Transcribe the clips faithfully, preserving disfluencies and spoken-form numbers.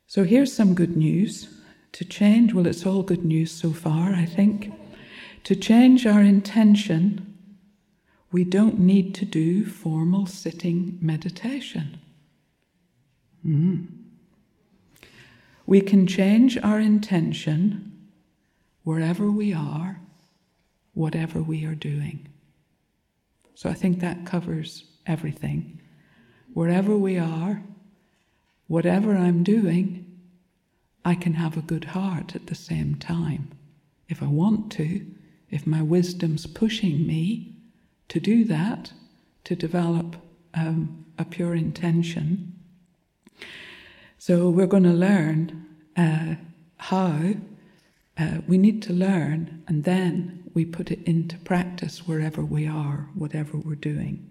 So here's some good news. To change, well, it's all good news so far, I think. To change our intention, we don't need to do formal sitting meditation. Mm. We can change our intention wherever we are, whatever we are doing. So I think that covers everything. Wherever we are, whatever I'm doing, I can have a good heart at the same time. If I want to, if my wisdom's pushing me to do that, to develop um, a pure intention. So we're going to learn uh, how uh, we need to learn, and then we put it into practice wherever we are, whatever we're doing.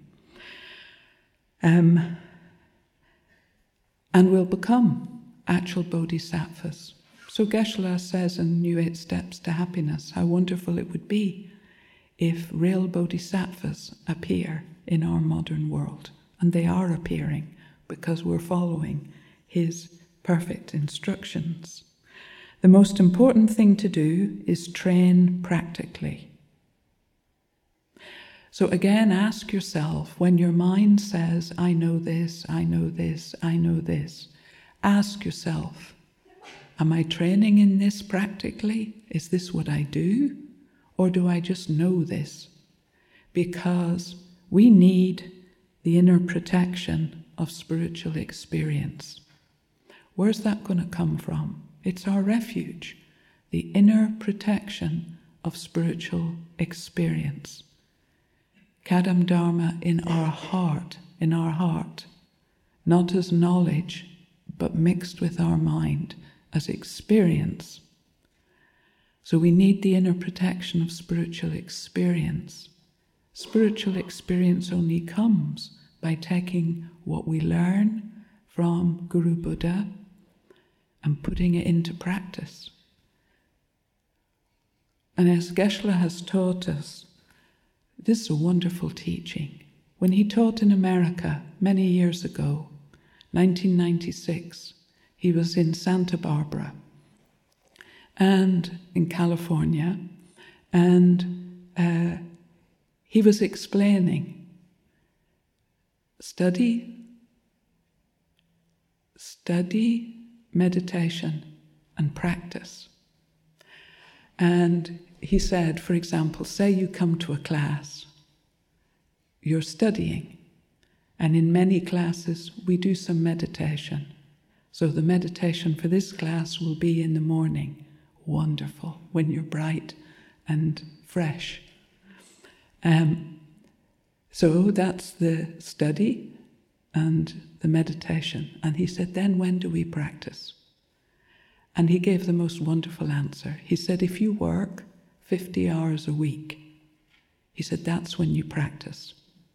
Um, and we'll become actual bodhisattvas. So Geshe-la says in New Eight Steps to Happiness, how wonderful it would be if real bodhisattvas appear in our modern world. And they are appearing because we're following his perfect instructions. The most important thing to do is train practically. So again, ask yourself, when your mind says, I know this, I know this, I know this, ask yourself, am I training in this practically? Is this what I do? Or do I just know this? Because we need the inner protection of spiritual experience. Where's that going to come from? It's our refuge, the inner protection of spiritual experience. Kadam Dharma in our heart, in our heart, not as knowledge, but mixed with our mind as experience. So we need the inner protection of spiritual experience. Spiritual experience only comes by taking what we learn from Guru Buddha and putting it into practice. And as Geshe-la has taught us, this is a wonderful teaching. When he taught in America many years ago, nineteen ninety-six, he was in Santa Barbara and in California, and uh, he was explaining, study, study meditation and practice. And he said, for example, say you come to a class, you're studying, and in many classes we do some meditation. So the meditation for this class will be in the morning. Wonderful, when you're bright and fresh. Um, so that's the study and the meditation. And he said, then when do we practice? And he gave the most wonderful answer. He said, if you work fifty hours a week, he said, that's when you practice.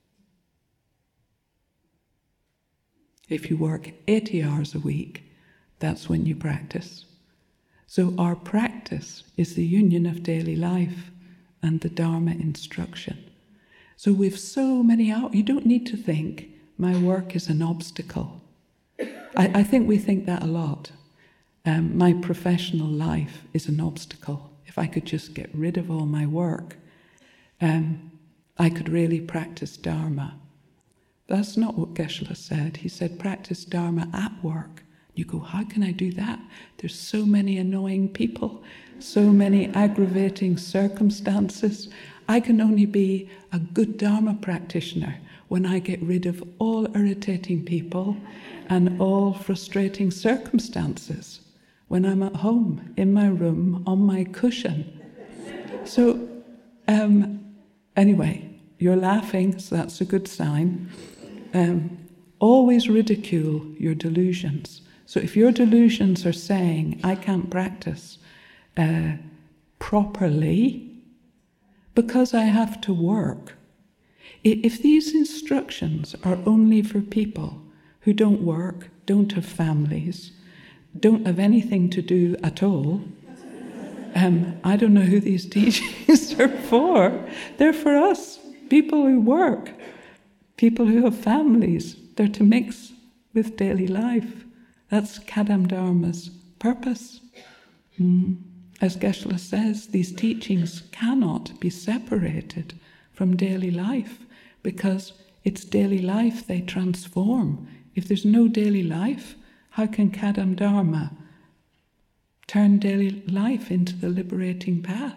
If you work eighty hours a week, that's when you practice. So our practice is the union of daily life and the Dharma instruction. So we've so many hours. You don't need to think, my work is an obstacle. I, I think we think that a lot. Um, my professional life is an obstacle. If I could just get rid of all my work, um, I could really practice Dharma. That's not what Geshe-la said. He said, practice Dharma at work. You go, how can I do that? There's so many annoying people, so many aggravating circumstances. I can only be a good Dharma practitioner when I get rid of all irritating people and all frustrating circumstances, when I'm at home, in my room, on my cushion. So, um, anyway, you're laughing, so that's a good sign. Um, always ridicule your delusions. So if your delusions are saying, I can't practice uh, properly because I have to work, if these instructions are only for people who don't work, don't have families, don't have anything to do at all, um, I don't know who these teachings are for. They're for us, people who work, people who have families. They're to mix with daily life. That's Kadam Dharma's purpose. Mm. As Geshe-la says, these teachings cannot be separated from daily life, because it's daily life they transform. If there's no daily life, how can Kadam Dharma turn daily life into the liberating path?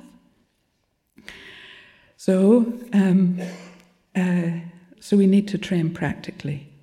So, um, uh, so we need to train practically.